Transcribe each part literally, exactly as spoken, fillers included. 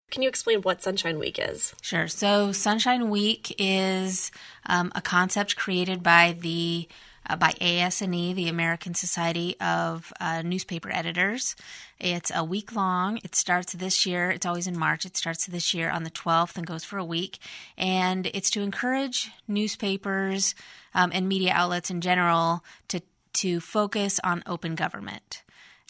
Can you explain what Sunshine Week is? Sure. So Sunshine Week is um, a concept created by the uh, by A S N E, the American Society of uh, Newspaper Editors. It's a week long. It starts this year. It's always in March. It starts this year on the twelfth and goes for a week. And it's to encourage newspapers um, and media outlets in general to to focus on open government,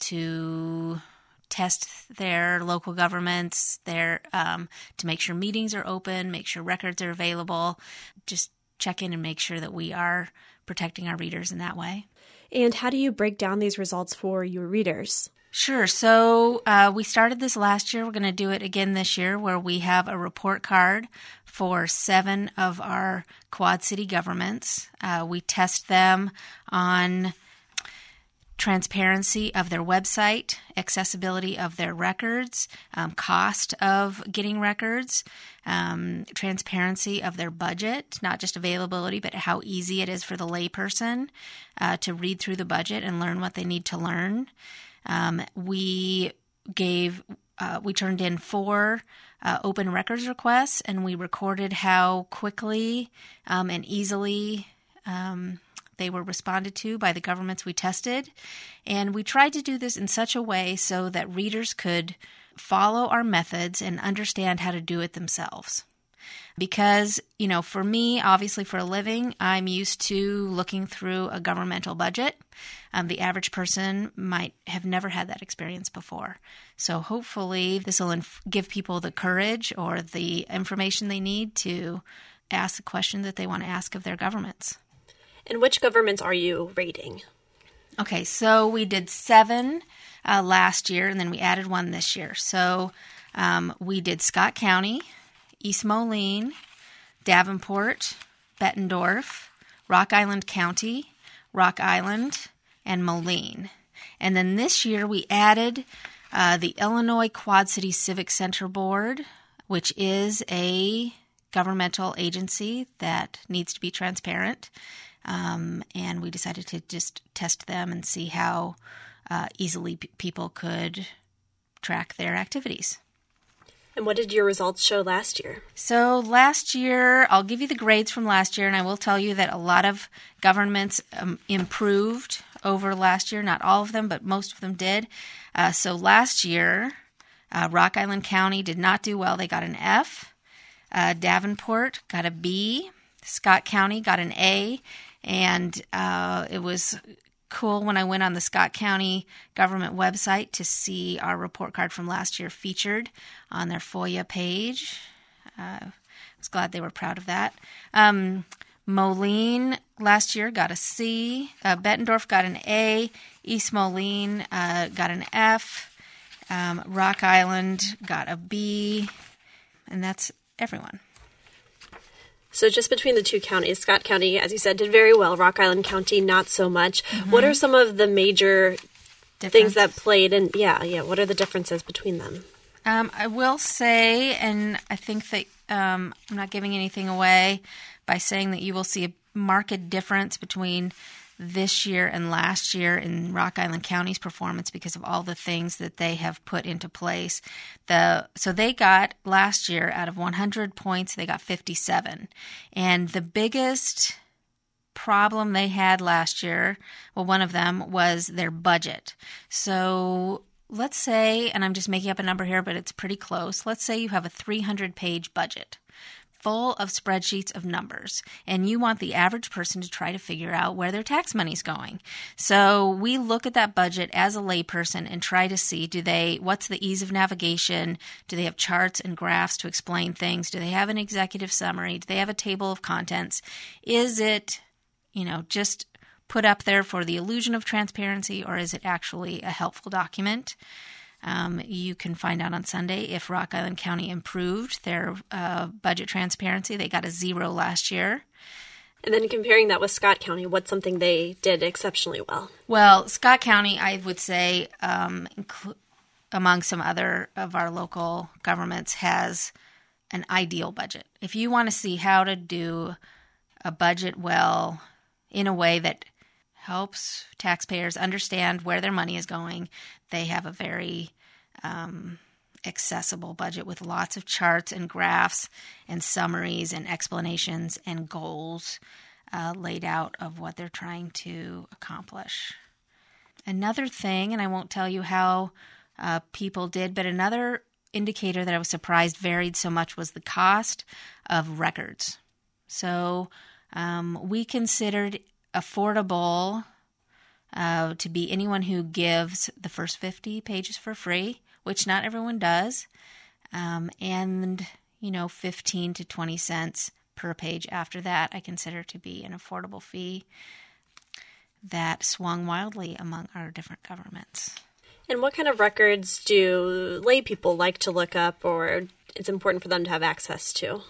to test their local governments, their um, to make sure meetings are open, make sure records are available, just check in and make sure that we are protecting our readers in that way. And how do you break down these results for your readers? Sure. So uh, we started this last year. We're going to do it again this year, where we have a report card for seven of our Quad City governments. Uh, we test them on transparency of their website, accessibility of their records, um, cost of getting records, um, transparency of their budget, not just availability, but how easy it is for the layperson uh, to read through the budget and learn what they need to learn. Um, we gave, uh, we turned in four uh, open records requests, and we recorded how quickly um, and easily um, they were responded to by the governments we tested. And we tried to do this in such a way so that readers could follow our methods and understand how to do it themselves. Because, you know, for me, obviously for a living, I'm used to looking through a governmental budget. Um, the average person might have never had that experience before. So hopefully this will inf- give people the courage or the information they need to ask the question that they want to ask of their governments. And which governments are you rating? Okay, so we did seven uh, last year, and then we added one this year. So um, we did Scott County, East Moline, Davenport, Bettendorf, Rock Island County, Rock Island, and Moline. And then this year we added uh, the Illinois Quad City Civic Center Board, which is a governmental agency that needs to be transparent. Um, and we decided to just test them and see how uh, easily p- people could track their activities. And what did your results show last year? So last year, I'll give you the grades from last year, and I will tell you that a lot of governments um, improved over last year. Not all of them, but most of them did. Uh, so last year, uh, Rock Island County did not do well. They got an F. Uh, Davenport got a B. Scott County got an A. And uh, it was cool when I went on the Scott County government website to see our report card from last year featured on their FOIA page. Uh, I was glad they were proud of that. Um, Moline last year got a C. Uh, Bettendorf got an A. East Moline uh, got an F. Um, Rock Island got a B. And that's everyone. So just between the two counties, Scott County, as you said, did very well. Rock Island County, not so much. Mm-hmm. What are some of the major Difference. things that played? And yeah, yeah. What are the differences between them? Um, I will say, and I think that um, I'm not giving anything away by saying that you will see a marked difference between this year and last year in Rock Island County's performance because of all the things that they have put into place. The so they got last year out of one hundred points, they got fifty-seven. And the biggest problem they had last year, well, one of them was their budget. So let's say, and I'm just making up a number here, but it's pretty close. Let's say you have a three hundred page budget full of spreadsheets of numbers, and you want the average person to try to figure out where their tax money's going. So we look at that budget as a layperson and try to see, do they, what's the ease of navigation? Do they have charts and graphs to explain things? Do they have an executive summary? Do they have a table of contents? Is it, you know, just put up there for the illusion of transparency, or is it actually a helpful document? Um, you can find out on Sunday if Rock Island County improved their uh, budget transparency. They got a zero last year. And then comparing that with Scott County, what's something they did exceptionally well? Well, Scott County, I would say, um, inclu- among some other of our local governments, has an ideal budget. If you want to see how to do a budget well in a way that helps taxpayers understand where their money is going, they have a very um, accessible budget with lots of charts and graphs and summaries and explanations and goals uh, laid out of what they're trying to accomplish. Another thing, and I won't tell you how uh, people did, but another indicator that I was surprised varied so much was the cost of records. So um, we considered affordable uh, to be anyone who gives the first fifty pages for free, which not everyone does, um, and, you know, fifteen to twenty cents per page after that I consider to be an affordable fee. That swung wildly among our different governments. And what kind of records do lay people like to look up, or it's important for them to have access to?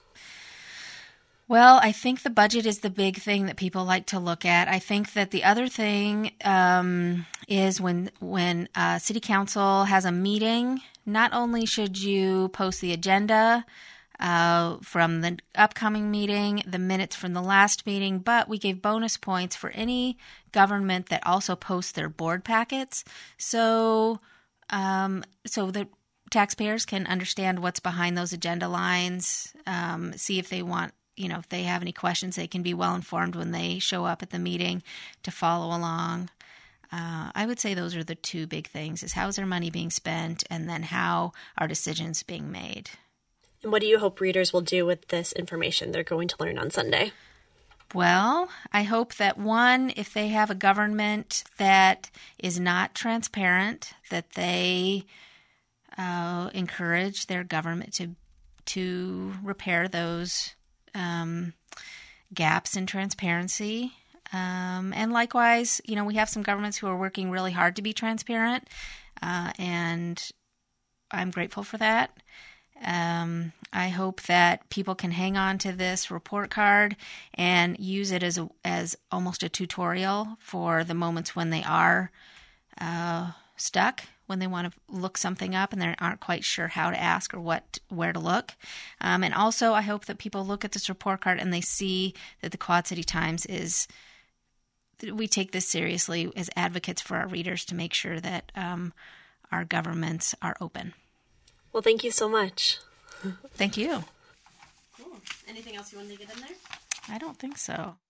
Well, I think the budget is the big thing that people like to look at. I think that the other thing um, is when when uh, City Council has a meeting, not only should you post the agenda Uh, from the upcoming meeting, the minutes from the last meeting, but we gave bonus points for any government that also posts their board packets. So, um, so the taxpayers can understand what's behind those agenda lines, um, see if they want, you know, if they have any questions, they can be well informed when they show up at the meeting to follow along. Uh, I would say those are the two big things, is how is their money being spent, and then how are decisions being made. And what do you hope readers will do with this information they're going to learn on Sunday? Well, I hope that, one, if they have a government that is not transparent, that they uh, encourage their government to to repair those um, gaps in transparency. Um, and likewise, you know, we have some governments who are working really hard to be transparent, uh, and I'm grateful for that. Um, I hope that people can hang on to this report card and use it as a, as almost a tutorial for the moments when they are uh, stuck, when they want to look something up and they aren't quite sure how to ask or what where to look. Um, and also, I hope that people look at this report card and they see that the Quad City Times is, we take this seriously as advocates for our readers to make sure that um, our governments are open. Well, thank you so much. Thank you. Cool. Anything else you wanted to get in there? I don't think so.